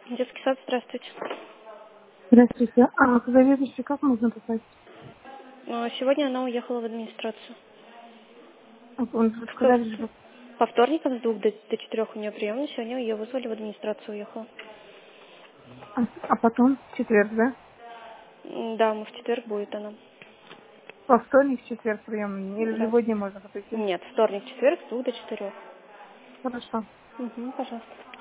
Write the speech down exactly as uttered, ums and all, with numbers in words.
Детский сад, здравствуйте. Здравствуйте. А к заведующей как можно попасть? А, Сегодня она уехала в администрацию. А Он Что, сказали, что... по вторникам с двух до, до четырех у нее прием, сегодня ее вызвали в администрацию, уехала. А, а потом в четверг, да? М, Да, мы в четверг будет она. Во вторник, в четверг прием. Или в Да. любой день можно подойти. Нет, вторник, четверг с двух до четырех. Хорошо. Угу, пожалуйста.